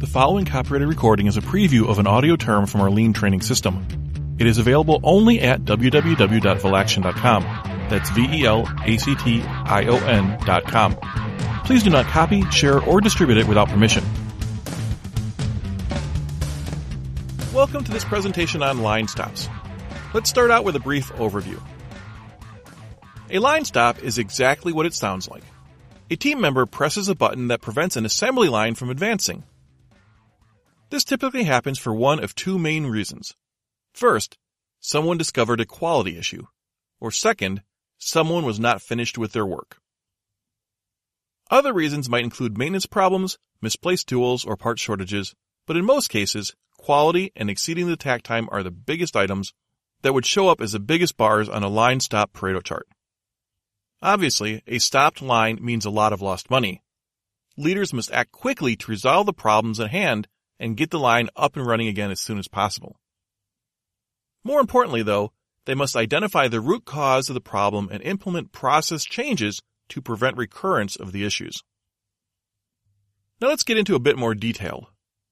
The following copyrighted recording is a preview of an audio term from our Lean training system. It is available only at www.velaction.com. That's VELACTION.com. Please do not copy, share, or distribute it without permission. Welcome to this presentation on line stops. Let's start out with a brief overview. A line stop is exactly what it sounds like. A team member presses a button that prevents an assembly line from advancing. This typically happens for one of two main reasons. First, someone discovered a quality issue. Or second, someone was not finished with their work. Other reasons might include maintenance problems, misplaced tools, or part shortages, but in most cases, quality and exceeding the takt time are the biggest items that would show up as the biggest bars on a line stop Pareto chart. Obviously, a stopped line means a lot of lost money. Leaders must act quickly to resolve the problems at hand and get the line up and running again as soon as possible. More importantly, though, they must identify the root cause of the problem and implement process changes to prevent recurrence of the issues. Now let's get into a bit more detail.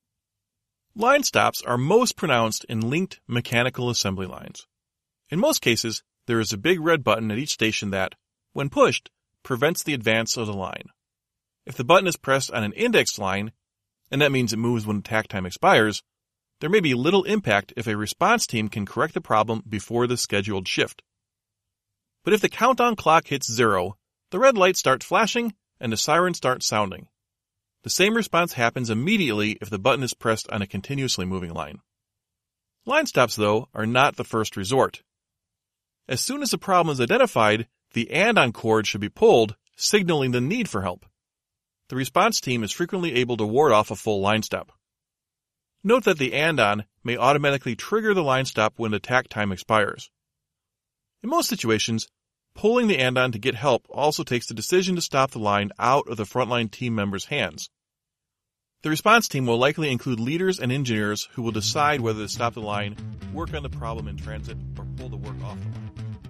Line stops are most pronounced in linked mechanical assembly lines. In most cases, there is a big red button at each station that, when pushed, prevents the advance of the line. If the button is pressed on an indexed line, and that means it moves when takt time expires, there may be little impact if a response team can correct the problem before the scheduled shift. But if the countdown clock hits 0, the red light starts flashing and the siren starts sounding. The same response happens immediately if the button is pressed on a continuously moving line. Line stops, though, are not the first resort. As soon as the problem is identified, the andon cord should be pulled, signaling the need for help. The response team is frequently able to ward off a full line stop. Note that the andon may automatically trigger the line stop when the takt time expires. In most situations, pulling the andon to get help also takes the decision to stop the line out of the frontline team member's hands. The response team will likely include leaders and engineers who will decide whether to stop the line, work on the problem in transit, or pull the work off the line.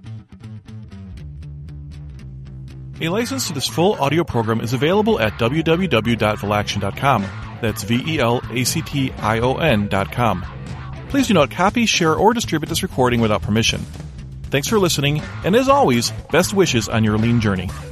A license to this full audio program is available at www.velaction.com. That's VELACTION.com. Please do not copy, share, or distribute this recording without permission. Thanks for listening, and as always, best wishes on your Lean journey.